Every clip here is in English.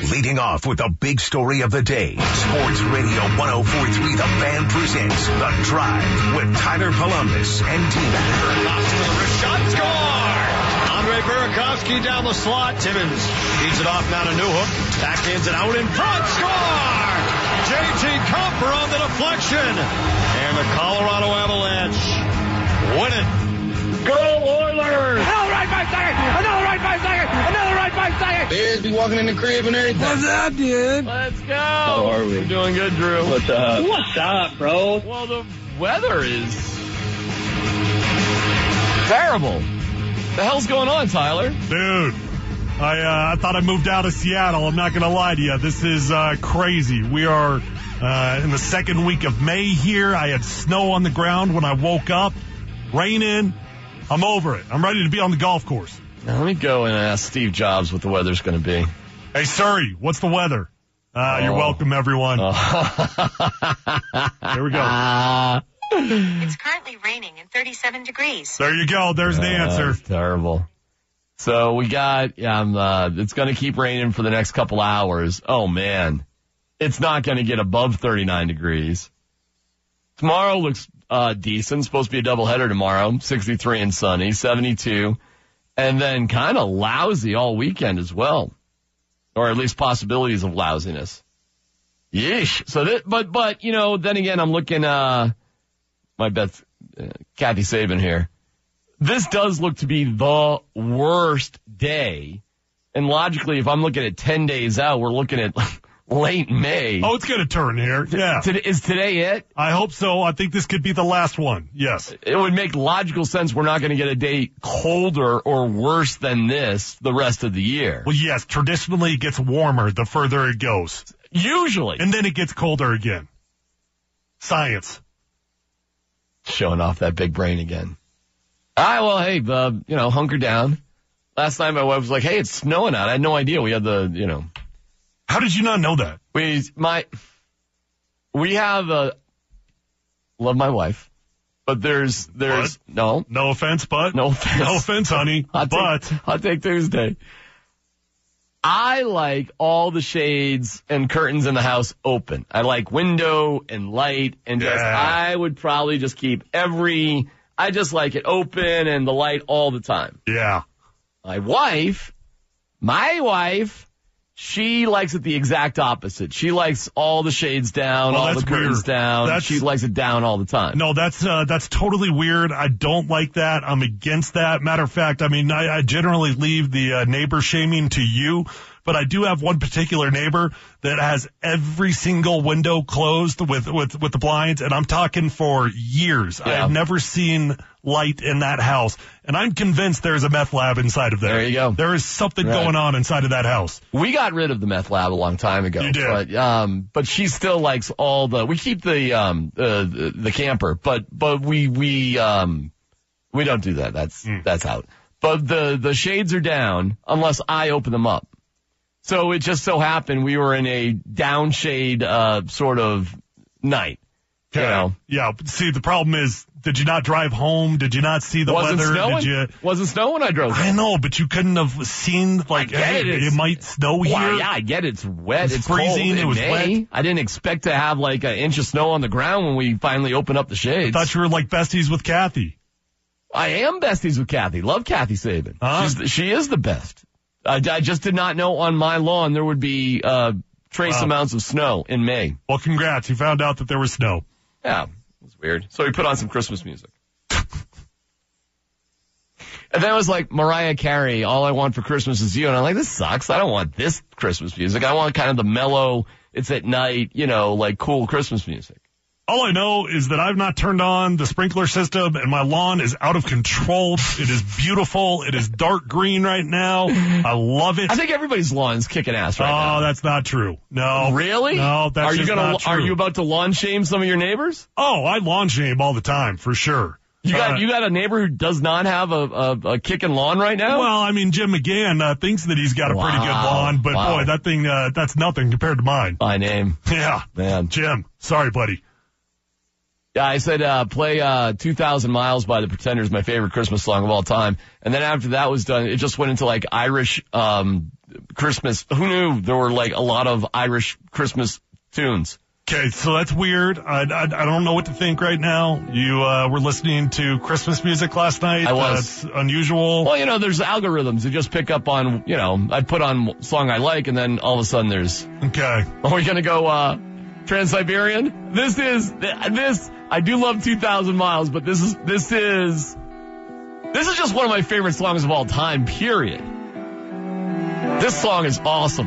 Leading off with the big story of the day, Sports Radio 104.3 The Fan presents The Drive with Tyler Columbus and T-Mac. Burakovsky with a wrist shot, score! Andre Burakovsky down the slot. Timmons feeds it off now to Newhook. Backhands it out in front, score! JT Compher on the deflection. And the Colorado Avalanche win it. Go Oilers! Another right by second! Another right by second! Another right by second! Bears be walking in the crib and everything. What's up, dude? Let's go! How are we? We're doing good, Drew. What's up? What's up, bro? Well, the weather is terrible. The hell's going on, Tyler? Dude, I thought I moved out of Seattle. I'm not going to lie to you. This is crazy. We are in the second week of May here. I had snow on the ground when I woke up. Raining. I'm over it. I'm ready to be on the golf course. Now, let me go and ask Steve Jobs what the weather's going to be. Hey, Surrey, what's the weather? You're welcome, everyone. Here we go. It's currently raining and 37 degrees. There you go. There's the answer. That's terrible. So we got, it's going to keep raining for the next couple hours. Oh, man. It's not going to get above 39 degrees. Tomorrow looks decent. Supposed to be a doubleheader tomorrow. 63 and sunny, 72. And then kind of lousy all weekend as well. Or at least possibilities of lousiness. Yeesh. So but, you know, then again, I'm looking, my Beth, Kathy Saban here. This does look to be the worst day. And logically, if I'm looking at 10 days out, we're looking at late May. Oh, it's going to turn here. Yeah. Is today it? I hope so. I think this could be the last one. Yes. It would make logical sense we're not going to get a day colder or worse than this the rest of the year. Well, yes. Traditionally, it gets warmer the further it goes. Usually. And then it gets colder again. Science. Showing off that big brain again. All right, well, hey, hunker down. Last night my wife was like, hey, it's snowing out. I had no idea. We had How did you not know that? We have love my wife, but there's What? no offense, but no offense, honey. Hot take Tuesday. I like all the shades and curtains in the house open. I like window and light and I would probably just keep I just like it open and the light all the time. Yeah. My wife, she likes it the exact opposite. She likes all the shades down, all the curtains down. She likes it down all the time. No, that's totally weird. I don't like that. I'm against that. Matter of fact, I mean, I generally leave the neighbor shaming to you, but I do have one particular neighbor that has every single window closed with the blinds, and I'm talking for years. Yeah. I've never seen light in that house, and I'm convinced there's a meth lab inside of there. There you go. There is something going on inside of that house. We got rid of the meth lab a long time ago. You did. But she still likes we keep the camper, but we don't do that. That's out. But the shades are down unless I open them up. So it just so happened we were in a downshade sort of night. Okay. You know? Yeah. See, the problem is, did you not drive home? Did you not see the weather? Snowing? Wasn't snowing when I drove home. I know, but you couldn't have seen, it might snow here. Well, yeah, I get it. It's wet. It's freezing. Cold. It was May. wet. I didn't expect to have like an inch of snow on the ground when we finally opened up the shades. I thought you were like besties with Kathy. I am besties with Kathy. Love Kathy Saban. Huh? She is the best. I just did not know on my lawn there would be trace amounts of snow in May. Well, congrats. You found out that there was snow. Yeah, it was weird. So we put on some Christmas music. And then it was like Mariah Carey, All I Want for Christmas Is You. And I'm like, this sucks. I don't want this Christmas music. I want kind of the mellow, it's at night, like cool Christmas music. All I know is that I've not turned on the sprinkler system, and my lawn is out of control. It is beautiful. It is dark green right now. I love it. I think everybody's lawn is kicking ass right now. Oh, that's not true. No. Really? No, that's not true. Are you about to lawn shame some of your neighbors? Oh, I lawn shame all the time, for sure. You got a neighbor who does not have a kicking lawn right now? Well, I mean, Jim McGann thinks that he's got a pretty good lawn, but boy, that thing, that's nothing compared to mine. By name. Yeah. Man. Jim, sorry, buddy. Yeah, I said play 2,000 Miles by the Pretenders, my favorite Christmas song of all time. And then after that was done, it just went into like Irish Christmas. Who knew there were like a lot of Irish Christmas tunes? Okay, so that's weird. I don't know what to think right now. You were listening to Christmas music last night. I was. That's unusual. Well, there's algorithms that just pick up on, I put on a song I like, and then all of a sudden there's... Okay. Are we going to go Trans-Siberian? This, I do love 2,000 Miles, but this is just one of my favorite songs of all time, period. This song is awesome.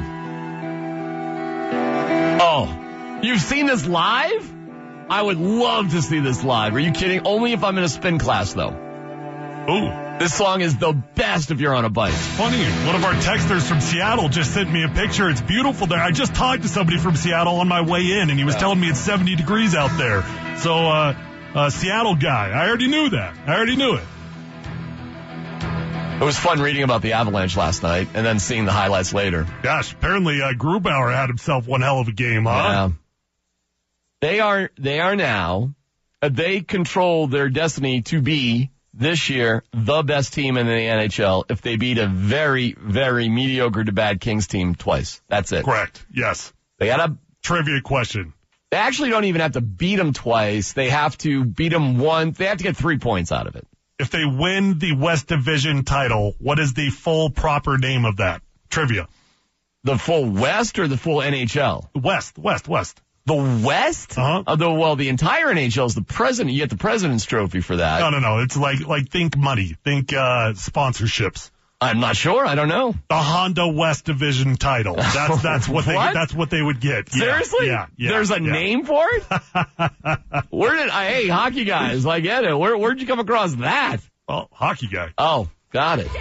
Oh, you've seen this live? I would love to see this live. Are you kidding? Only if I'm in a spin class, though. Ooh. This song is the best if you're on a bike. Funny, one of our texters from Seattle just sent me a picture. It's beautiful there. I just talked to somebody from Seattle on my way in, and he was telling me it's 70 degrees out there. So, Seattle guy, I already knew that. I already knew it. It was fun reading about the Avalanche last night and then seeing the highlights later. Gosh, apparently Grubauer had himself one hell of a game, huh? Yeah. They are now, they control their destiny to be this year the best team in the NHL if they beat a very, very mediocre to bad Kings team twice. That's it. Correct. Yes. They got a trivia question. They actually don't even have to beat them twice. They have to beat them once. They have to get 3 points out of it. If they win the West Division title, what is the full proper name of that? Trivia. The full West or the full NHL? West. The West? Uh-huh. The entire NHL is the president. You get the President's Trophy for that. No. It's like think money. Think sponsorships. I'm not sure. I don't know. The Honda West Division title. That's what they would get. Seriously? Yeah. There's a name for it? Hey, hockey guys, I get it. Where'd you come across that? Well, hockey guy. Oh, got it.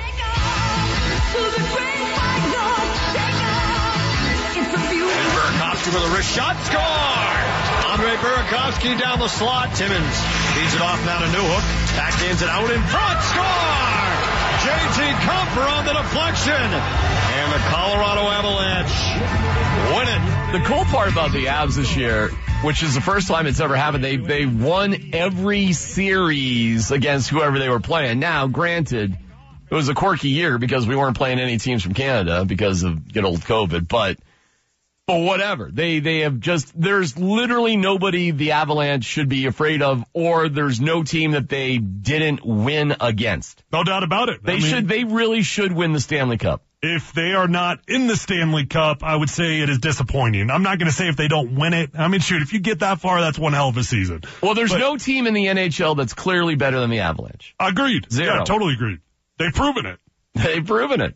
Burakovsky with a wrist shot. Score! Andre Burakovsky down the slot. Timmins feeds it off now to Newhook. Backhands it out in front. Score! J.T. Compher on the deflection. And the Colorado Avalanche win it. The cool part about the Avs this year, which is the first time it's ever happened, they won every series against whoever they were playing. Now, granted, it was a quirky year because we weren't playing any teams from Canada because of good old COVID, but whatever. They have there's literally nobody the Avalanche should be afraid of, or there's no team that they didn't win against. No doubt about it. They really should win the Stanley Cup. If they are not in the Stanley Cup, I would say it is disappointing. I'm not going to say if they don't win it. I mean, shoot, if you get that far, that's one hell of a season. Well, there's no team in the NHL that's clearly better than the Avalanche. Agreed. Zero. Yeah, totally agreed. They've proven it. They've proven it.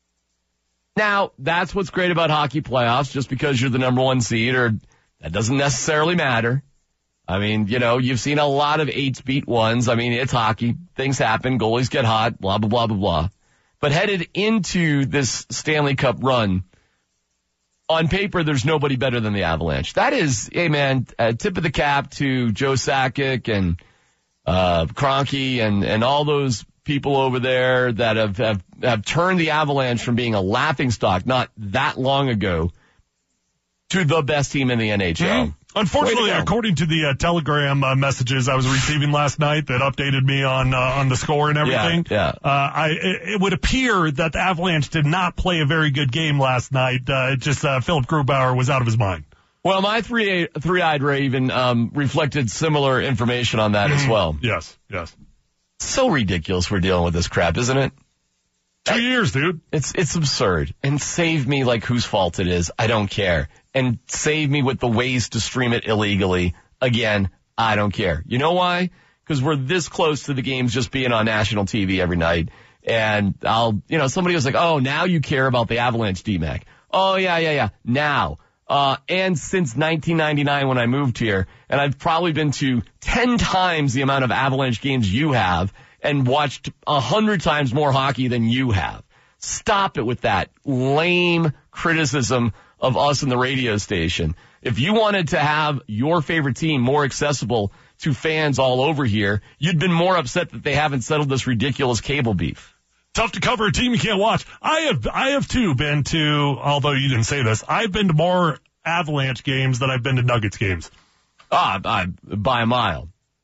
Now, that's what's great about hockey playoffs. Just because you're the number one seed, that doesn't necessarily matter. I mean, you've seen a lot of 8s beat 1s. I mean, it's hockey. Things happen. Goalies get hot, blah, blah, blah, blah, blah. But headed into this Stanley Cup run, on paper, there's nobody better than the Avalanche. That is, hey man, tip of the cap to Joe Sakic and Kroenke and all those people over there that have turned the Avalanche from being a laughingstock not that long ago to the best team in the NHL. Mm-hmm. Unfortunately, according to the Telegram messages I was receiving last night that updated me on the score and everything, it would appear that the Avalanche did not play a very good game last night. Philip Grubauer was out of his mind. Well, my three-eyed raven reflected similar information on that as well. Yes. So ridiculous we're dealing with this crap, isn't it? 2 years, dude. It's absurd. And save me like whose fault it is. I don't care. And save me with the ways to stream it illegally. Again, I don't care. You know why? Because we're this close to the games just being on national TV every night. And somebody was like, oh, now you care about the Avalanche, D-Mac. Oh, yeah. Now. And since 1999 when I moved here, and I've probably been to 10 times the amount of Avalanche games you have and watched 100 times more hockey than you have. Stop it with that lame criticism of us in the radio station. If you wanted to have your favorite team more accessible to fans all over here, you'd been more upset that they haven't settled this ridiculous cable beef. Tough to cover a team you can't watch. I have too been to, although you didn't say this, I've been to more Avalanche games than I've been to Nuggets games. By a mile.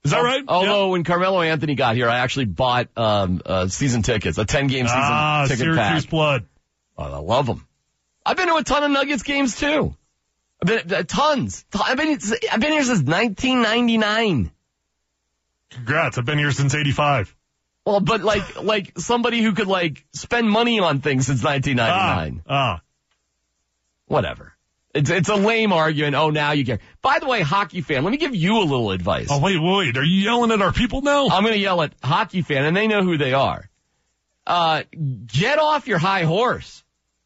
Is that right? Although when Carmelo Anthony got here, I actually bought season tickets, a 10-game season ticket Syracuse pack. blood. Oh, I love them. I've been to a ton of Nuggets games too. I've been tons. I've been here since 1999. Congrats. I've been here since 85. Well, but like somebody who could like spend money on things since 1999. Whatever. It's a lame argument. Oh, now you care. By the way, hockey fan, let me give you a little advice. Oh, wait. Are you yelling at our people now? I'm going to yell at hockey fan, and they know who they are. Get off your high horse.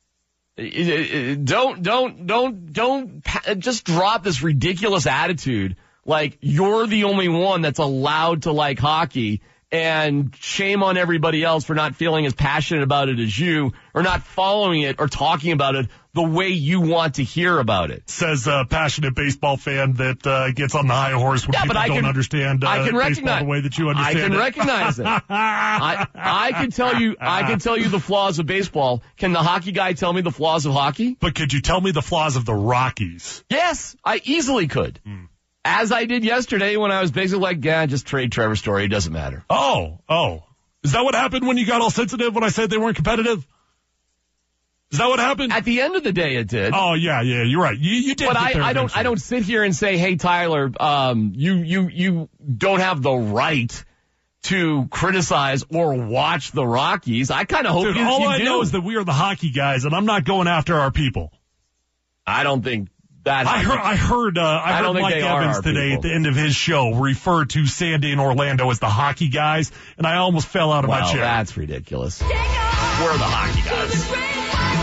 Don't just drop this ridiculous attitude like you're the only one that's allowed to like hockey, and shame on everybody else for not feeling as passionate about it as you, or not following it or talking about it the way you want to hear about it. Says a passionate baseball fan that gets on the high horse when people don't understand baseball the way that you understand it. I can recognize it. I can tell you the flaws of baseball. Can the hockey guy tell me the flaws of hockey? But could you tell me the flaws of the Rockies? Yes, I easily could. As I did yesterday when I was basically like, just trade Trevor Story. It doesn't matter. Oh. Is that what happened when you got all sensitive when I said they weren't competitive? Is that what happened? At the end of the day, it did. Oh, yeah, you're right. You did. But I don't sit here and say, hey, Tyler, you don't have the right to criticize or watch the Rockies. I kind of hope you do. All I know is that we are the hockey guys, and I'm not going after our people. I don't think that. I heard Mike Evans today at the end of his show refer to Sandy and Orlando as the hockey guys, and I almost fell out of my chair. That's ridiculous. We're the hockey guys.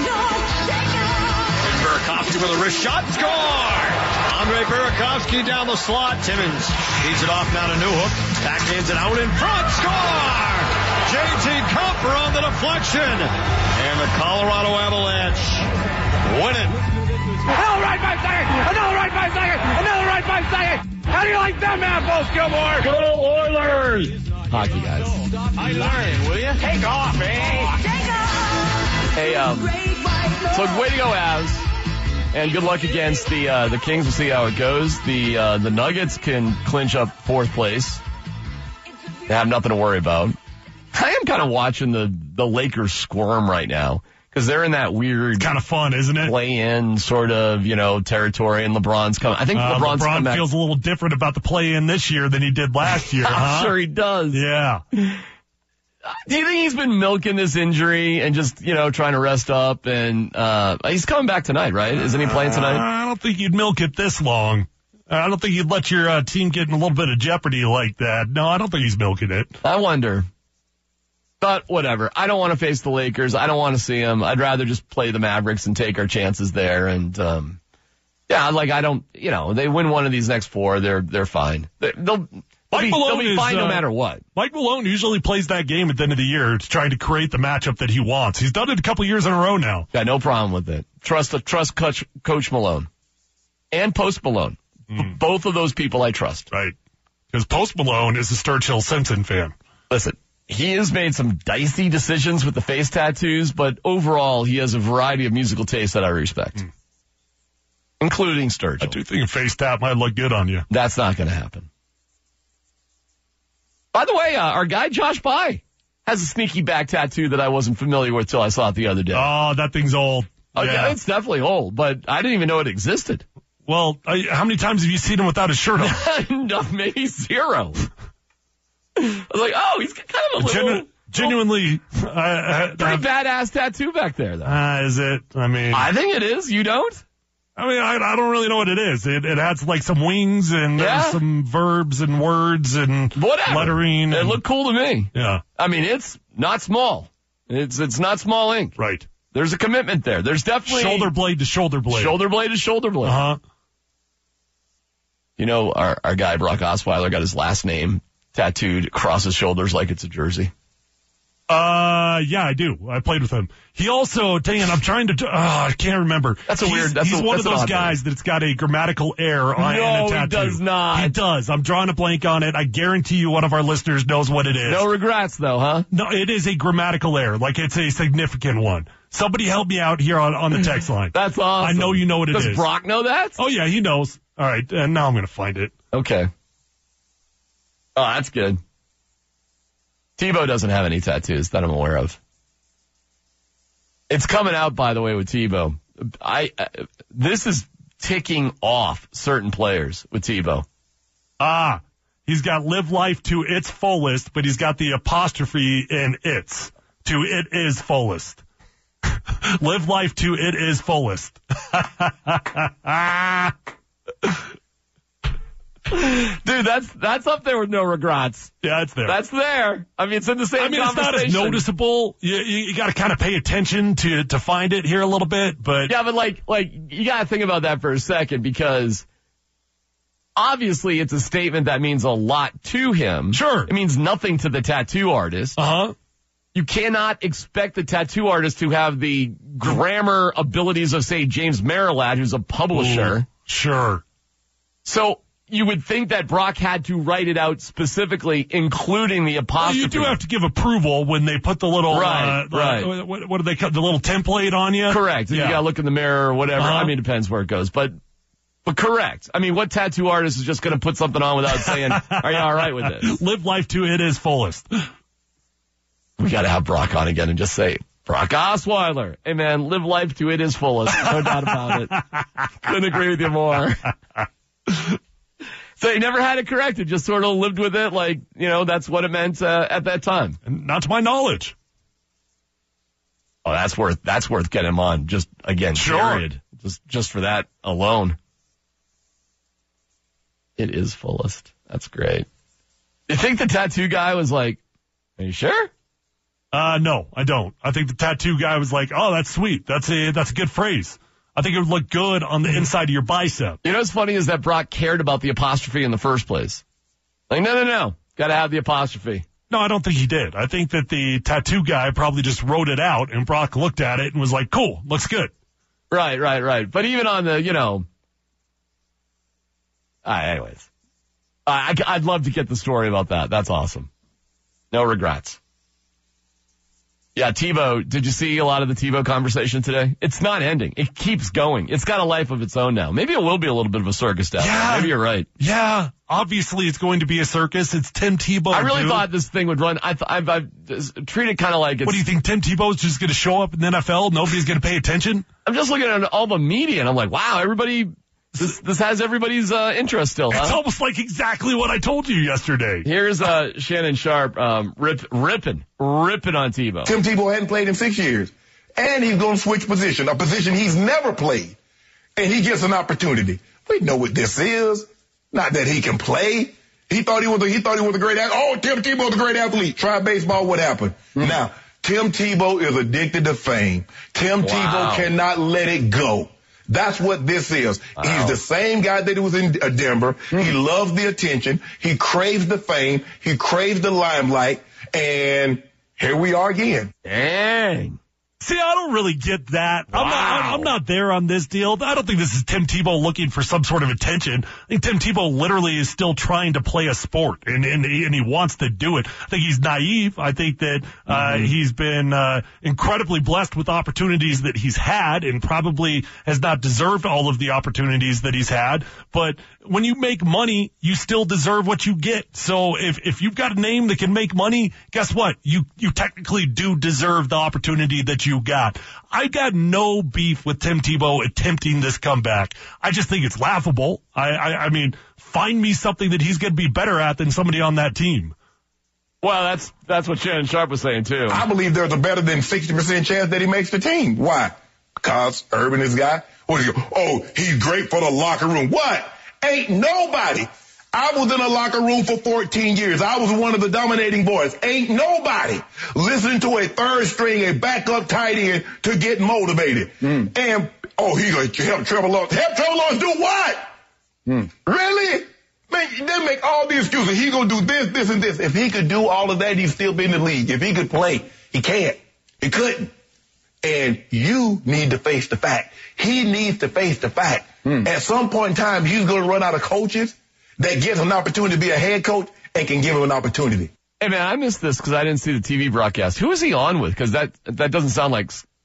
Burakovsky with a wrist shot. Score! Andre Burakovsky down the slot. Timmons feeds it off now to Newhook. Backhands it out in front. Score! JT Compher on the deflection. And the Colorado Avalanche win it. Another right by second! Another right by second! Another right by second! How do you like that, man, Paul Gilmore? Go Oilers! Hockey guys. I learned, will you? Take off, eh? Take off! Hey, so way to go, Avs. And good luck against the Kings. We'll see how it goes. The Nuggets can clinch up fourth place. They have nothing to worry about. I am kind of watching the Lakers squirm right now because they're in that weird, it's kind of fun, isn't it? Play-in sort of, territory, and LeBron's coming. I think LeBron feels a little different about the play-in this year than he did last year. I'm sure he does. Yeah. Do you think he's been milking this injury and just, trying to rest up? And he's coming back tonight, right? Isn't he playing tonight? I don't think you'd milk it this long. I don't think you'd let your team get in a little bit of jeopardy like that. No, I don't think he's milking it. I wonder. But whatever. I don't want to face the Lakers. I don't want to see them. I'd rather just play the Mavericks and take our chances there. And, I don't, they win one of these next four. They're fine. They'll be fine no matter what. Mike Malone usually plays that game at the end of the year to try to create the matchup that he wants. He's done it a couple years in a row now. Got no problem with it. Trust Coach Malone and Post Malone. Both of those people I trust. Right. Because Post Malone is a Sturgill Simpson fan. Listen, he has made some dicey decisions with the face tattoos, but overall he has a variety of musical tastes that I respect. Including Sturgill. I do think a face tat might look good on you. That's not going to happen. By the way, our guy Josh Pye has a sneaky back tattoo that I wasn't familiar with till I saw it the other day. Oh, that thing's old. Oh, yeah, it's definitely old, but I didn't even know it existed. Well, how many times have you seen him without his shirt on? No, maybe zero. I was like, oh, he's kind of a little... Genuinely... pretty badass tattoo back there, though. Is it? I think it is. You don't? I don't really know what it is. It has like some wings and there's some verbs and words and lettering. It looked cool to me. Yeah. It's not small. It's not small ink. Right. There's a commitment there. There's definitely shoulder blade to shoulder blade. Shoulder blade to shoulder blade. Uh-huh. Our guy Brock Osweiler got his last name tattooed across his shoulders like it's a jersey. Yeah, I do. I played with him. He also, I'm trying to, I can't remember. He's one of those guys that's got a grammatical error on a tattoo. No, he does not. He does. I'm drawing a blank on it. I guarantee you one of our listeners knows what it is. No regrets though, huh? No, it is a grammatical error. Like it's a significant one. Somebody help me out here on the text line. That's awesome. I know you know what it is. Does Brock know that? Oh yeah, he knows. All right, now I'm going to find it. Okay. Oh, that's good. Tebow doesn't have any tattoos that I'm aware of. It's coming out, by the way, with Tebow. This is ticking off certain players with Tebow. He's got live life to its fullest, but he's got the apostrophe in its to it is fullest. Live life to it is fullest. Dude, that's up there with no regrets. Yeah, it's there. That's there. I mean, it's in the same conversation. It's not as noticeable. You got to kind of pay attention to find it here a little bit, but yeah, but like you got to think about that for a second, because obviously it's a statement that means a lot to him. Sure. It means nothing to the tattoo artist. You cannot expect the tattoo artist to have the grammar abilities of, say, James Marilat, who's a publisher. Ooh, sure. So you would think that Brock had to write it out specifically, including the apostrophe. Well, you do have to give approval when they put the little, right. What do they call the little template on you? Correct. Yeah. You got to look in the mirror or whatever. I mean, it depends where it goes, but correct. I mean, what tattoo artist is just going to put something on without saying, are you all right with this? Live life to it is fullest. We got to have Brock on again and just say, Brock Osweiler. Hey, man, live life to it is fullest. No doubt about it. Couldn't agree with you more. So he never had it corrected, just sort of lived with it like, that's what it meant at that time. And not to my knowledge. Oh, that's worth getting him on. Just, again, sure. Period. Just for that alone. It is fullest. That's great. You think the tattoo guy was like, are you sure? No, I don't. I think the tattoo guy was like, oh, that's sweet. That's a good phrase. I think it would look good on the inside of your bicep. You know what's funny is that Brock cared about the apostrophe in the first place. Like, no. Got to have the apostrophe. No, I don't think he did. I think that the tattoo guy probably just wrote it out, and Brock looked at it and was like, cool, looks good. Right. But even on the, anyways. I'd love to get the story about that. That's awesome. No regrets. Yeah, Tebow, did you see a lot of the Tebow conversation today? It's not ending. It keeps going. It's got a life of its own now. Maybe it will be a little bit of a circus down there. Maybe you're right. Yeah, obviously it's going to be a circus. It's Tim Tebow. I really thought this thing would run. I've treated kind of like it's... What do you think, Tim Tebow is just going to show up in the NFL? Nobody's going to pay attention? I'm just looking at all the media, and I'm like, wow, everybody... This has everybody's interest still, huh? It's almost like exactly what I told you yesterday. Here's Shannon Sharp ripping on Tebow. Tim Tebow hadn't played in 6 years. And he's going to switch position, a position he's never played. And he gets an opportunity. We know what this is. Not that he can play. He thought he was a great athlete. Oh, Tim Tebow's a great athlete. Try baseball, what happened? Mm-hmm. Now, Tim Tebow is addicted to fame. Tim Tebow cannot let it go. That's what this is. Wow. He's the same guy that was in Denver. He loves the attention. He craves the fame. He craves the limelight. And here we are again. Dang. See, I don't really get that. Wow. I'm not there on this deal. I don't think this is Tim Tebow looking for some sort of attention. I think Tim Tebow literally is still trying to play a sport, and he wants to do it. I think he's naive. I think that he's been incredibly blessed with opportunities that he's had, and probably has not deserved all of the opportunities that he's had. But when you make money, you still deserve what you get. So if you've got a name that can make money, guess what? You technically do deserve the opportunity that you got. I got no beef with Tim Tebow attempting this comeback. I just think it's laughable. I mean, find me something that he's going to be better at than somebody on that team. Well, that's what Shannon Sharp was saying too. I believe there's a better than 60% chance that he makes the team. Why? Because Urban is guy. He's great for the locker room. What? Ain't nobody. I was in a locker room for 14 years. I was one of the dominating boys. Ain't nobody listening to a third string, a backup tight end to get motivated. And, he's going to help Trevor Lawrence. Help Trevor Lawrence do what? Really? Man, they make all the excuses. He's going to do this, and this. If he could do all of that, he'd still be in the league. If he could play, he can't. He couldn't. And you need to face the fact. He needs to face the fact. At some point in time, he's going to run out of coaches that gives him an opportunity to be a head coach and can give him an opportunity. Hey, man, I missed this because I didn't see the TV broadcast. Who is he on with? Because that doesn't sound like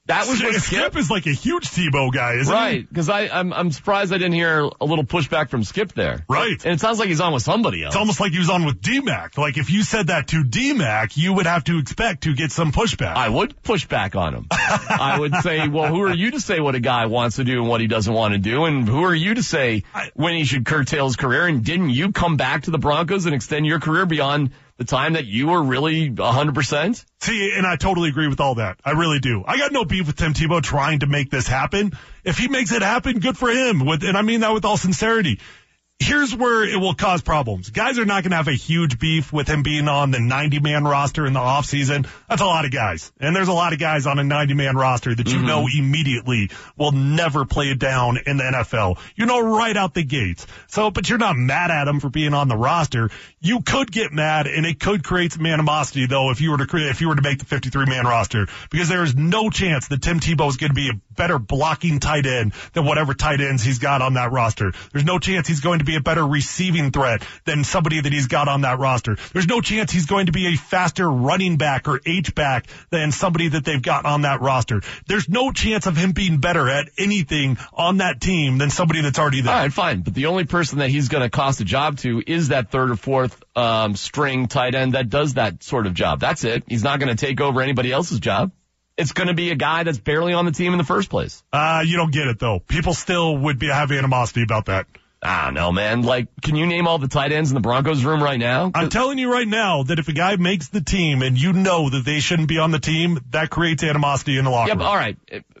That was what Skip is like a huge Tebow guy, isn't he? Right, because I'm surprised I didn't hear a little pushback from Skip there. Right. And it sounds like he's on with somebody else. It's almost like he was on with D-Mac. Like, if you said that to D-Mac, you would have to expect to get some pushback. I would push back on him. I would say, well, who are you to say what a guy wants to do and what he doesn't want to do? And who are you to say when he should curtail his career? And didn't you come back to the Broncos and extend your career beyond the time that you were really 100%? See, and I totally agree with all that. I really do. I got no beef with Tim Tebow trying to make this happen. If he makes it happen, good for him. And I mean that with all sincerity. Here's where it will cause problems. Guys are not going to have a huge beef with him being on the 90-man roster in the offseason. That's a lot of guys. And there's a lot of guys on a 90-man roster that you know immediately will never play it down in the NFL. You know right out the gates. So, but you're not mad at him for being on the roster. You could get mad, and it could create some animosity, though, if you were to make the 53-man roster, because there is no chance that Tim Tebow is going to be a better blocking tight end than whatever tight ends he's got on that roster. There's no chance he's going to be a better receiving threat than somebody that he's got on that roster. There's no chance he's going to be a faster running back or H-back than somebody that they've got on that roster. There's no chance of him being better at anything on that team than somebody that's already there. All right, fine. But the only person that he's going to cost a job to is that third or fourth string tight end that does that sort of job. That's it. He's not going to take over anybody else's job. It's going to be a guy that's barely on the team in the first place. You don't get it, though. People still would have animosity about that. I don't know, man. Like, can you name all the tight ends in the Broncos room right now? I'm telling you right now that if a guy makes the team and you know that they shouldn't be on the team, that creates animosity in the locker room. Yeah, but all right.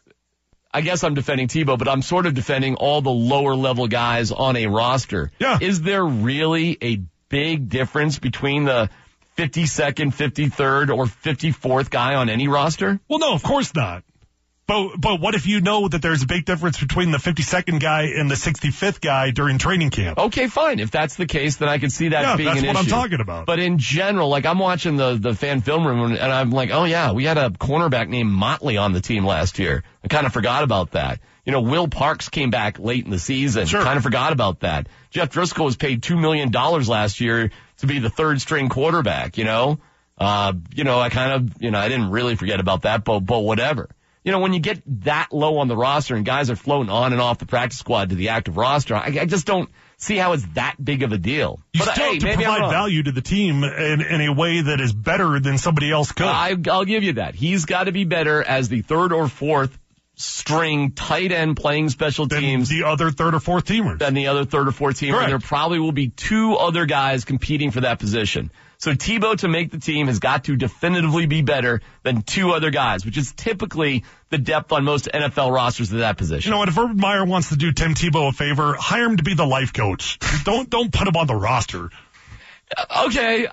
I guess I'm defending Tebow, but I'm sort of defending all the lower level guys on a roster. Yeah. Is there really a big difference between the 52nd, 53rd, or 54th guy on any roster? Well, no, of course not. But what if you know that there's a big difference between the 52nd guy and the 65th guy during training camp? Okay, fine. If that's the case, then I can see that being an issue. Yeah, that's what I'm talking about. But in general, like, I'm watching the fan film room and I'm like, oh yeah, we had a cornerback named Motley on the team last year. I kind of forgot about that. You know, Will Parks came back late in the season. Sure. Kind of forgot about that. Jeff Driscoll was paid $2 million last year to be the third string quarterback, you know? I didn't really forget about that, but whatever. You know, when you get that low on the roster and guys are floating on and off the practice squad to the active roster, I just don't see how it's that big of a deal. You still have to provide value to the team in a way that is better than somebody else could. I'll give you that. He's got to be better as the third or fourth string tight end playing special teams than the other third or fourth teamer. Correct. There probably will be two other guys competing for that position. So Tebow, to make the team, has got to definitively be better than two other guys, which is typically the depth on most NFL rosters at that position. You know what? If Urban Meyer wants to do Tim Tebow a favor, hire him to be the life coach. Don't put him on the roster. Okay.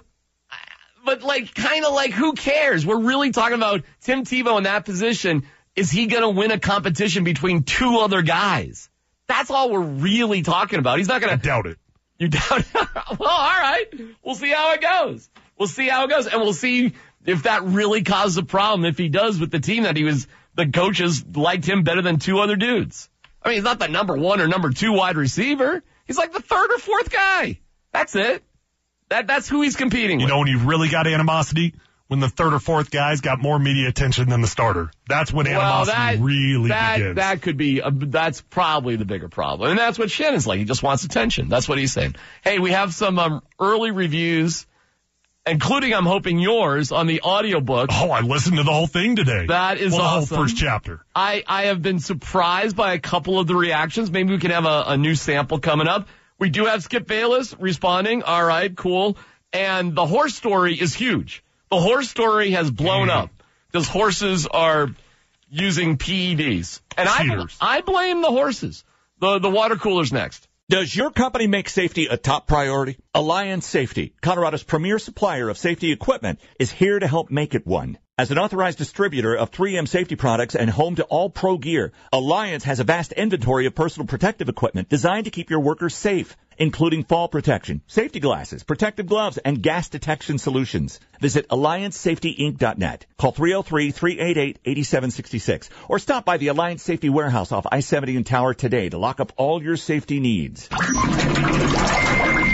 But who cares? We're really talking about Tim Tebow in that position. Is he going to win a competition between two other guys? That's all we're really talking about. He's not going to. I doubt it. You doubt it? Well, all right. We'll see how it goes. And we'll see if that really causes a problem, if he does, with the team that the coaches liked him better than two other dudes. I mean, he's not the number one or number two wide receiver. He's like the third or fourth guy. That's it. That's who he's competing with. You know when you really got animosity? When the third or fourth guys got more media attention than the starter. That's when animosity really begins. That could be, that's probably the bigger problem. And that's what Shannon's like. He just wants attention. That's what he's saying. Hey, we have some early reviews, including, I'm hoping, yours on the audiobook. Oh, I listened to the whole thing today. That is awesome. The whole first chapter. I have been surprised by a couple of the reactions. Maybe we can have a new sample coming up. We do have Skip Bayless responding. All right, cool. And the horse story is huge. The horse story has blown up because horses are using PEDs. And I blame the horses. The water cooler's next. Does your company make safety a top priority? Alliance Safety, Colorado's premier supplier of safety equipment, is here to help make it one. As an authorized distributor of 3M safety products and home to all pro gear, Alliance has a vast inventory of personal protective equipment designed to keep your workers safe, including fall protection, safety glasses, protective gloves, and gas detection solutions. Visit AllianceSafetyInc.net. Call 303-388-8766 or stop by the Alliance Safety Warehouse off I-70 and Tower today to lock up all your safety needs.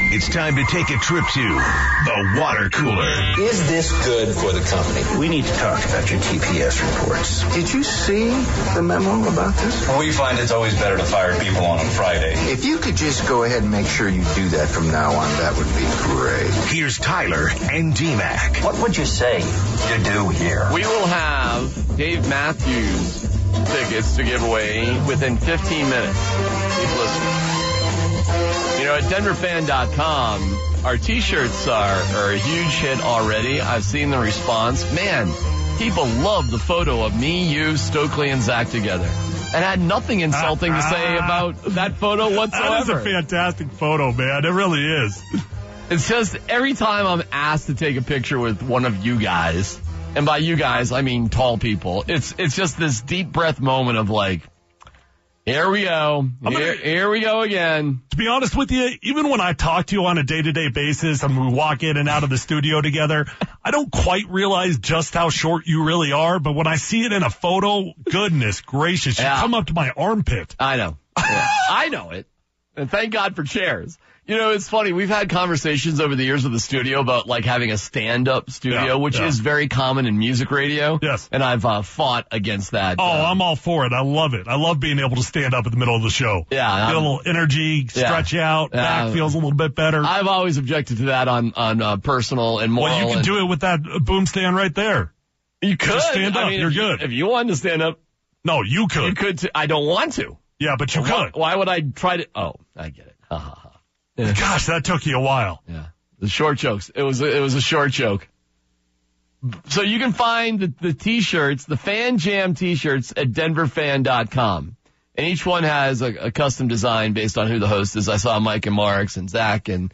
It's time to take a trip to the water cooler. Is this good for the company? We need to talk about your TPS reports. Did you see the memo about this? We find it's always better to fire people on a Friday. If you could just go ahead and make sure you do that from now on, that would be great. Here's Tyler and D-Mac. What would you say you do here? We will have Dave Matthews tickets to give away within 15 minutes. Keep listening. You know, at DenverFan.com, our T-shirts are a huge hit already. I've seen the response. Man, people love the photo of me, you, Stokely, and Zach together. And I had nothing insulting to say about that photo whatsoever. That is a fantastic photo, man. It really is. It's just every time I'm asked to take a picture with one of you guys, and by you guys, I mean tall people, it's just this deep breath moment of like, here we go. Here we go again. To be honest with you, even when I talk to you on a day-to-day basis and we walk in and out of the studio together, I don't quite realize just how short you really are. But when I see it in a photo, goodness gracious, you come up to my armpit. I know. Yeah. I know it. And thank God for chairs. You know, it's funny. We've had conversations over the years with the studio about like having a stand-up studio, which is very common in music radio. Yes. And I've fought against that. Oh, I'm all for it. I love it. I love being able to stand up in the middle of the show. Yeah. Get a little energy, stretch out, back feels a little bit better. I've always objected to that on personal and moral. Well, you can do it with that boom stand right there. You could. Just stand up. I mean, you're good. If you wanted to stand up. No, you could. You could. I don't want to. Yeah, but you could. Why would I try to? Oh, I get it. Ha ha ha. Yeah. Gosh, that took you a while. Yeah. The short jokes. It was a short joke. So you can find the T-shirts, the Fan Jam T-shirts at DenverFan.com. And each one has a custom design based on who the host is. I saw Mike and Mark's and Zach and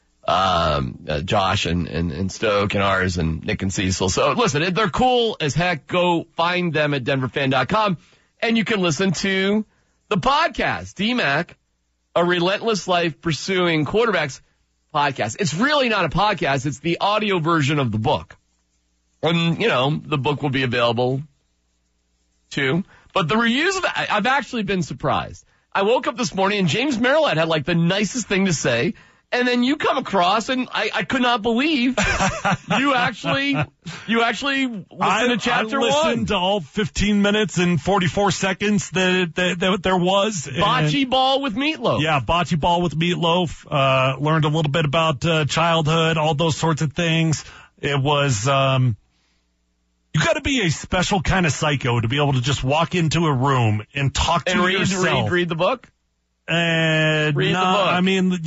Josh and Stoke and ours and Nick and Cecil. So listen, they're cool as heck. Go find them at DenverFan.com. And you can listen to the podcast, DMAC. A Relentless Life Pursuing Quarterbacks podcast. It's really not a podcast. It's the audio version of the book. And, you know, the book will be available too. But the reviews, I've actually been surprised. I woke up this morning and James Merrillat had like the nicest thing to say. And then you come across, and I could not believe you actually listened to chapter 1. I listened to all 15 minutes and 44 seconds that there was. Bocce ball with Meatloaf. Yeah, bocce ball with Meatloaf. Learned a little bit about childhood, all those sorts of things. It was, you got to be a special kind of psycho to be able to just walk into a room and talk to yourself. Read the book? Read the book. I mean,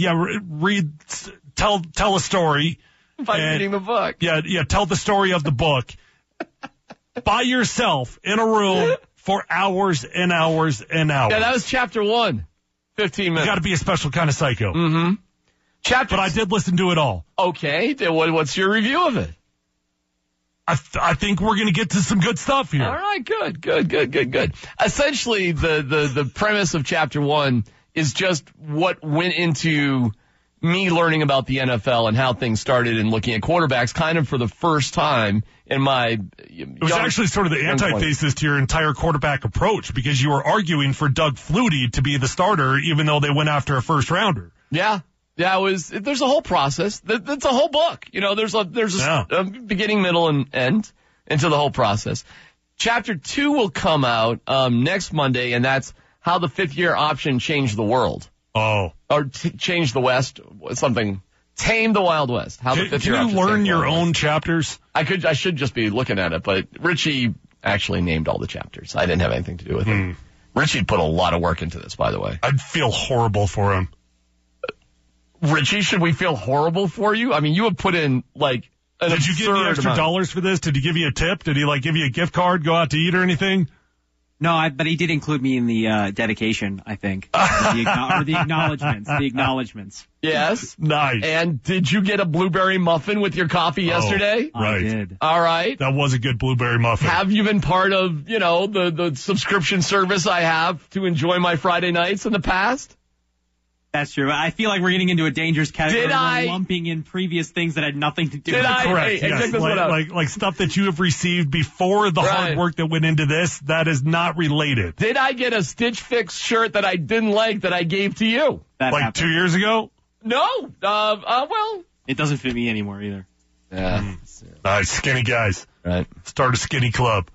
tell a story. By reading the book. Yeah, tell the story of the book by yourself in a room for hours and hours and hours. Yeah, that was chapter 1. 15 minutes. You got to be a special kind of psycho. Mm-hmm. But I did listen to it all. Okay, what's your review of it? I think we're going to get to some good stuff here. All right, good. Essentially, the premise of chapter 1 is just what went into me learning about the NFL and how things started and looking at quarterbacks kind of for the first time in my... It was actually sort of the antithesis to your entire quarterback approach because you were arguing for Doug Flutie to be the starter even though they went after a first rounder. Yeah. Yeah, there's a whole process. That's a whole book. You know, there's a beginning, middle, and end into the whole process. Chapter 2 will come out next Monday, and that's how the fifth-year option changed the world. Oh. Or changed the West, something. Tame the Wild West. How the fifth-year option. Can you learn your own chapters? I should just be looking at it, but Richie actually named all the chapters. I didn't have anything to do with it. Richie put a lot of work into this, by the way. I'd feel horrible for him. Richie, should we feel horrible for you? I mean, you have put in, like, an Did you give me extra dollars for this? Did he give you a tip? Did he, give you a gift card, go out to eat or anything? No, but he did include me in the dedication, I think. Or the acknowledgments. The acknowledgments. Yes. Nice. And did you get a blueberry muffin with your coffee yesterday? Right. I did. All right. That was a good blueberry muffin. Have you been part of, the subscription service I have to enjoy my Friday nights in the past? That's true. I feel like we're getting into a dangerous category. We're lumping in previous things that had nothing to do with it. Correct. Hey, yes. Like stuff that you have received before the hard work that went into this, that is not related. Did I get a Stitch Fix shirt that I didn't like that I gave to you? That happened. 2 years ago? No. Well. It doesn't fit me anymore either. Yeah. Nice. Skinny guys. Right. Start a skinny club.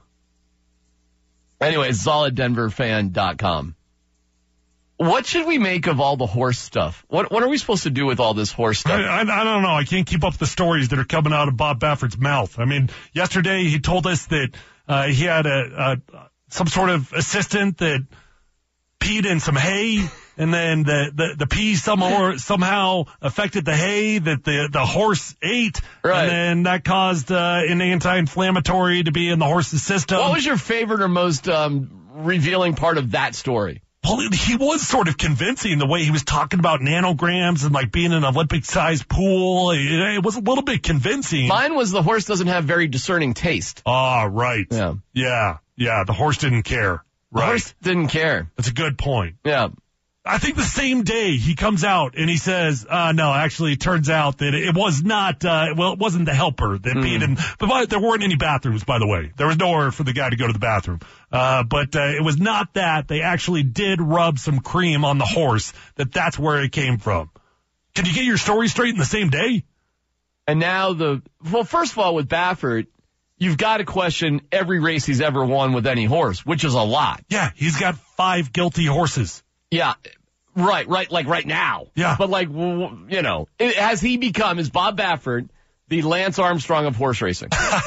Anyway, it's all at denverfan.com. What should we make of all the horse stuff? What are we supposed to do with all this horse stuff? I don't know. I can't keep up the stories that are coming out of Bob Baffert's mouth. I mean, yesterday he told us that he had some sort of assistant that peed in some hay, and then the pee somehow affected the hay that the horse ate, right. And then that caused an anti-inflammatory to be in the horse's system. What was your favorite or most revealing part of that story? Well, he was sort of convincing the way he was talking about nanograms and like being in an Olympic-sized pool. It was a little bit convincing. Mine was the horse doesn't have very discerning taste. Ah, right. Yeah. The horse didn't care. Right. The horse didn't care. That's a good point. Yeah. I think the same day he comes out and he says, no, actually it turns out that it was not, it wasn't the helper that peed in, but there weren't any bathrooms, by the way. There was nowhere for the guy to go to the bathroom. But it was not that. They actually did rub some cream on the horse, that's where it came from. Can you get your story straight in the same day? And now first of all, with Baffert, you've got to question every race he's ever won with any horse, which is a lot. Yeah, he's got 5 guilty horses. Yeah, right, like right now. Yeah. But like, has he become, is Bob Baffert the Lance Armstrong of horse racing?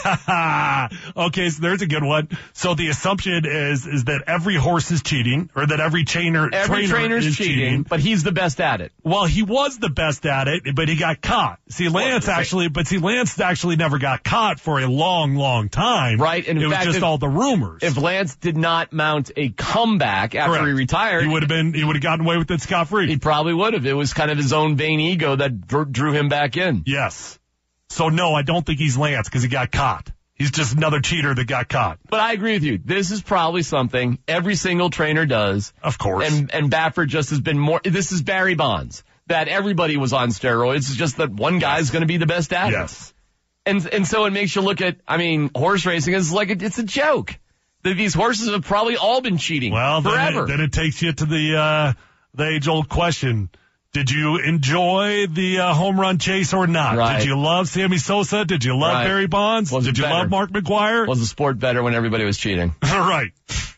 Okay, so there's a good one. So the assumption is that every horse is cheating, or that every trainer's is cheating, but he's the best at it. Well, he was the best at it, but he got caught. Lance actually never got caught for a long, long time. Right, and it was just all the rumors. If Lance did not mount a comeback after he retired, he would have gotten away with it scot-free. He probably would have. It was kind of his own vain ego that drew him back in. Yes. So, no, I don't think he's Lance because he got caught. He's just another cheater that got caught. But I agree with you. This is probably something every single trainer does. Of course. And Baffert just has been more. This is Barry Bonds, that everybody was on steroids. It's just that one guy's going to be the best at it. Yes. And so it makes you look at, horse racing is like it's a joke. These horses have probably all been cheating forever. Then it takes you to the age-old question. Did you enjoy the home run chase or not? Right. Did you love Sammy Sosa? Did you love Barry Bonds? Did you love Mark McGwire? Was the sport better when everybody was cheating? Right.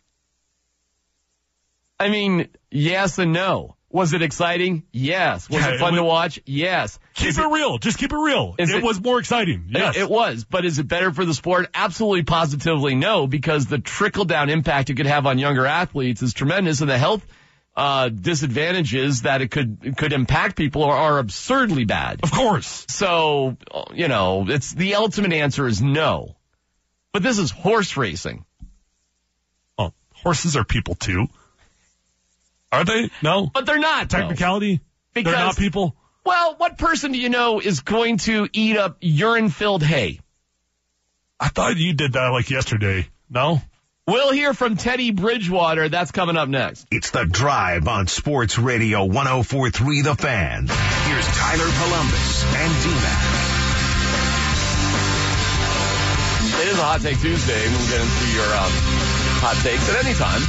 Yes and no. Was it exciting? Yes. Was it fun to watch? Yes. Keep it real. Just keep it real. It was more exciting. Yes. It was. But is it better for the sport? Absolutely, positively no, because the trickle-down impact it could have on younger athletes is tremendous, and the health disadvantages that it could impact people are absurdly bad. Of course. So, it's the ultimate answer is no. But this is horse racing. Well, horses are people too. Are they? No. But they're not. Technicality? Because, they're not people? Well, what person do you know is going to eat up urine-filled hay? I thought you did that like yesterday. No? We'll hear from Teddy Bridgewater. That's coming up next. It's The Drive on Sports Radio 104.3 The Fan. Here's Tyler Columbus and D-Mac. It is a Hot Take Tuesday. We'll get into your hot takes at any time.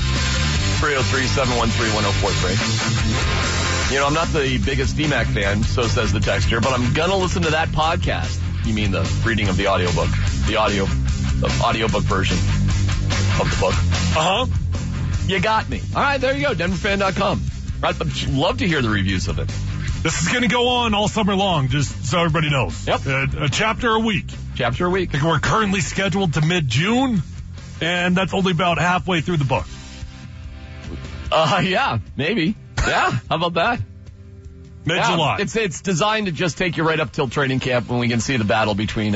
303-713-1043. I'm not the biggest D-Mac fan, so says the texter, but I'm going to listen to that podcast. You mean the reading of the audiobook, the audiobook version of the book. Uh-huh. You got me. All right, there you go, denverfan.com. I'd love to hear the reviews of it. This is going to go on all summer long, just so everybody knows. Yep. A chapter a week. Chapter a week. I think we're currently scheduled to mid-June, and that's only about halfway through the book. Yeah, maybe. Yeah, how about that? Mid-July. Yeah, it's designed to just take you right up till training camp when we can see the battle between,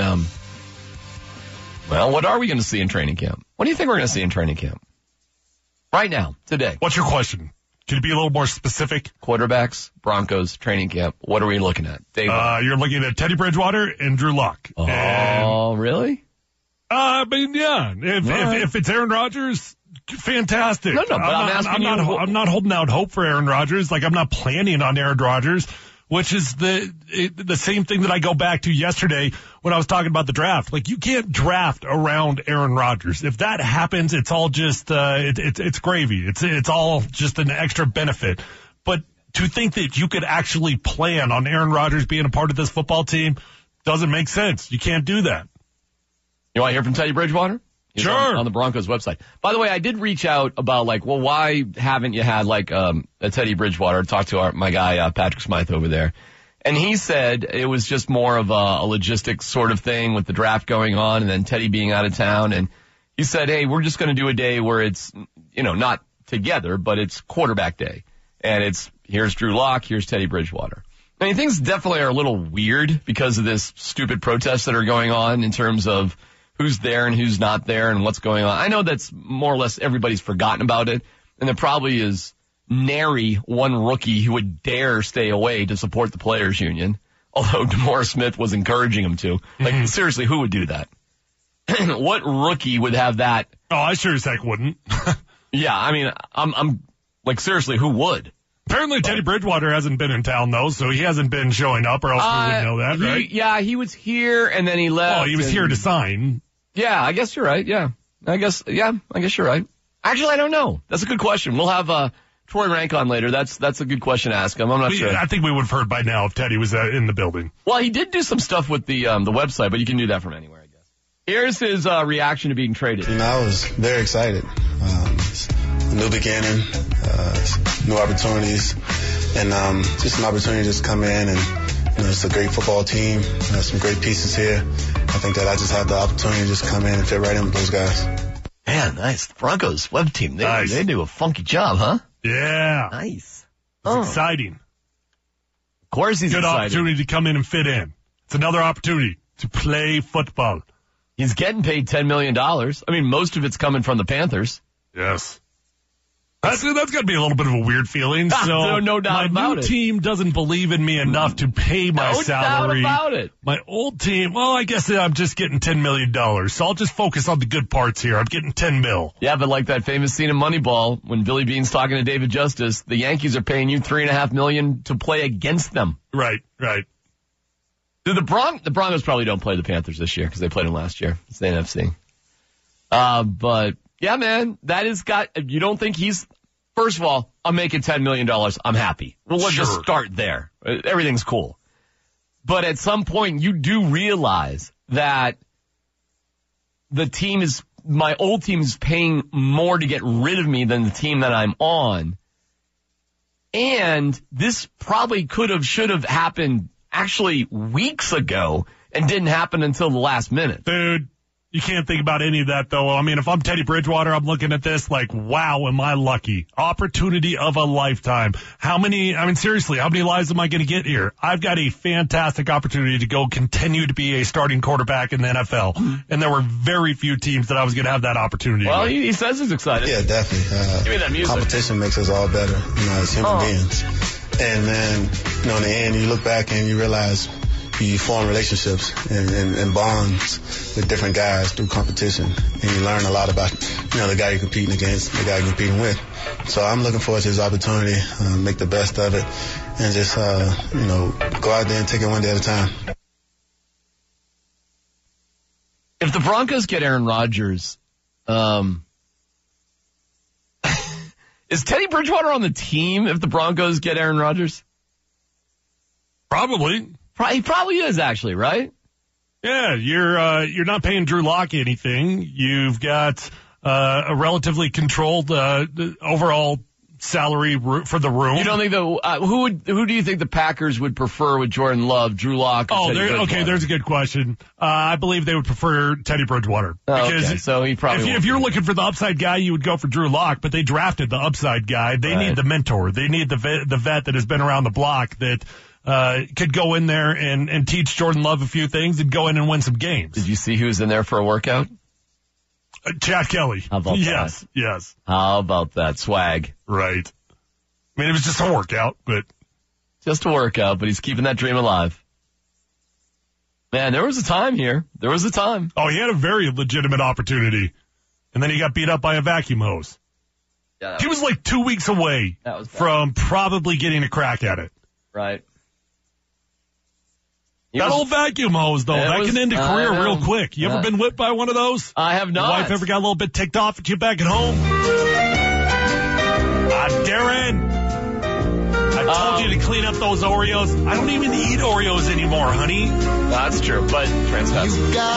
what are we going to see in training camp? What do you think we're going to see in training camp? Right now, today. What's your question? Can you be a little more specific? Quarterbacks, Broncos, training camp. What are we looking at? You're looking at Teddy Bridgewater and Drew Lock. Oh, really? Yeah. If it's Aaron Rodgers, fantastic. No, but I'm not holding out hope for Aaron Rodgers. Like, I'm not planning on Aaron Rodgers, which is the same thing that I go back to yesterday when I was talking about the draft. Like, you can't draft around Aaron Rodgers. If that happens, it's all just it's gravy. It's all just an extra benefit. But to think that you could actually plan on Aaron Rodgers being a part of this football team doesn't make sense. You can't do that. You want to hear from Teddy Bridgewater? He's Sure. on the Broncos website. By the way, I did reach out about why haven't you had a Teddy Bridgewater? Talk to my guy, Patrick Smythe over there. And he said it was just more of a logistics sort of thing with the draft going on and then Teddy being out of town. And he said, hey, we're just going to do a day where it's, not together, but it's quarterback day. And here's Drew Lock, here's Teddy Bridgewater. I mean, things definitely are a little weird because of this stupid protests that are going on in terms of who's there and who's not there and what's going on. I know that's more or less everybody's forgotten about it. And there probably is nary one rookie who would dare stay away to support the players union. Although DeMaurice Smith was encouraging him to. Seriously, who would do that? What rookie would have that? Oh, I sure as heck wouldn't. Yeah, I mean, I'm seriously, who would? Apparently Teddy Bridgewater hasn't been in town, though, so he hasn't been showing up, or else we would know that, right? Yeah, he was here, and then he left. Oh, he was here to sign. Yeah, I guess you're right, yeah. I guess you're right. Actually, I don't know. That's a good question. We'll have Troy Rank on later. That's a good question to ask him. I'm not sure. I think we would have heard by now if Teddy was in the building. Well, he did do some stuff with the website, but you can do that from anywhere, I guess. Here's his reaction to being traded. I was very excited. It's a new beginning, new opportunities, and just an opportunity to just come in and, it's a great football team, some great pieces here. I think that I just had the opportunity to just come in and fit right in with those guys. Man, nice. The Broncos web team, they do a funky job, huh? Yeah. Nice. It's exciting. Of course he's good excited. Opportunity to come in and fit in. It's another opportunity to play football. He's getting paid $10 million. I mean, most of it's coming from the Panthers. Yes. That's got to be a little bit of a weird feeling. So no doubt about it. My new team doesn't believe in me enough to pay my salary. No doubt about it. My old team, well, I guess I'm just getting $10 million. So I'll just focus on the good parts here. I'm getting $10 million. Yeah, but like that famous scene in Moneyball when Billy Bean's talking to David Justice, the Yankees are paying you $3.5 million to play against them. Right. The Broncos probably don't play the Panthers this year because they played them last year. It's the NFC. But yeah, man, you don't think first of all, I'm making $10 million. I'm happy. Well, let's just start there. Everything's cool. But at some point, you do realize that my old team is paying more to get rid of me than the team that I'm on. And this probably should have happened actually weeks ago and didn't happen until the last minute. Dude, you can't think about any of that, though. I mean, if I'm Teddy Bridgewater, I'm looking at this like, wow, am I lucky? Opportunity of a lifetime. Seriously, how many lives am I going to get here? I've got a fantastic opportunity to go continue to be a starting quarterback in the NFL. And there were very few teams that I was going to have that opportunity. Well, he says he's excited. Yeah, definitely. Give me that music. Competition makes us all better, as human beings. And then, in the end, you look back and you realize you form relationships and bonds with different guys through competition. And you learn a lot about, the guy you're competing against, the guy you're competing with. So I'm looking forward to this opportunity, make the best of it, and just, go out there and take it one day at a time. If the Broncos get Aaron Rodgers, is Teddy Bridgewater on the team if the Broncos get Aaron Rodgers? Probably. He probably is, actually, right? Yeah, you're not paying Drew Lock anything. You've got a relatively controlled overall salary for the room. You don't think who do you think the Packers would prefer with Jordan Love, Drew Lock? There's a good question. I believe they would prefer Teddy Bridgewater because so he probably if you're looking for the upside guy, you would go for Drew Lock. But they drafted the upside guy. They need the mentor. They need the vet that has been around the block that could go in there and teach Jordan Love a few things and go in and win some games. Did you see who was in there for a workout? Chad Kelly. How about that? Yes. How about that swag? Right. I mean, it was just a workout, but. Just a workout, but he's keeping that dream alive. Man, there was a time here. There was a time. Oh, he had a very legitimate opportunity. And then he got beat up by a vacuum hose. Yeah, he was like 2 weeks away from probably getting a crack at it. Right. That old vacuum hose, though, that can end a career real quick. You ever been whipped by one of those? I have not. Your wife ever got a little bit ticked off at you back at home? Darren, I I told you to clean up those Oreos. I don't even eat Oreos anymore, honey. That's true, but transfest.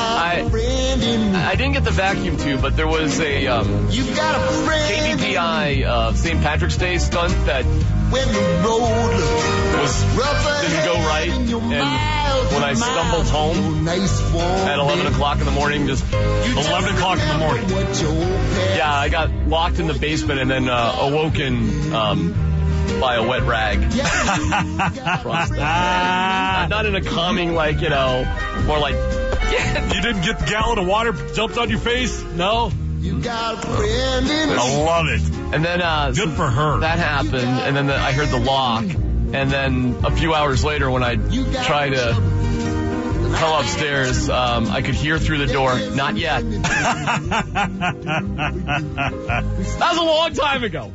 I didn't get the vacuum tube, but there was a KBPI St. Patrick's Day stunt that didn't go right, and when I stumbled home at 11 o'clock in the morning, just 11 o'clock in the morning. Yeah, I got locked in the basement and then awoken by a wet rag. Not in a calming, like, more like, You didn't get the gallon of water dumped on your face? No. I love it. And then good for her. That happened, and then I heard the lock, and then a few hours later when I tried to come upstairs, I could hear through the door, not yet. That was a long time ago.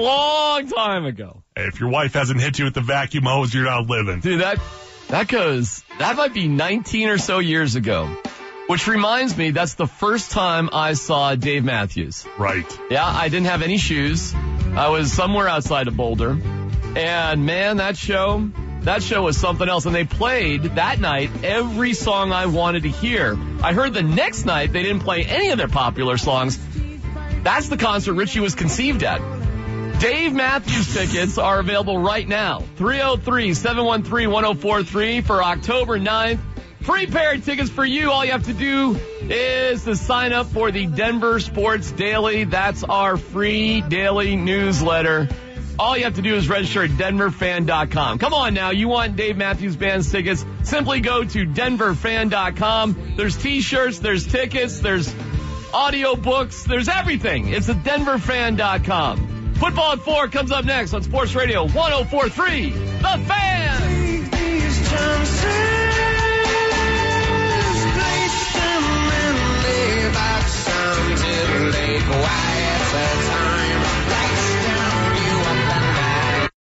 Hey, if your wife hasn't hit you with the vacuum hose, you're not living. Dude, that might be 19 or so years ago. Which reminds me, that's the first time I saw Dave Matthews. Right. Yeah, I didn't have any shoes. I was somewhere outside of Boulder. And man, that show was something else. And they played that night every song I wanted to hear. I heard the next night they didn't play any of their popular songs. That's the concert Richie was conceived at. Dave Matthews tickets are available right now. 303-713-1043 for October 9th. Free pair of tickets for you. All you have to do is to sign up for the Denver Sports Daily. That's our free daily newsletter. All you have to do is register at denverfan.com. Come on now. You want Dave Matthews Band's tickets? Simply go to denverfan.com. There's T-shirts, there's tickets, there's audio books, there's everything. It's at denverfan.com. Football at 4 comes up next on Sports Radio 104.3. The Fan!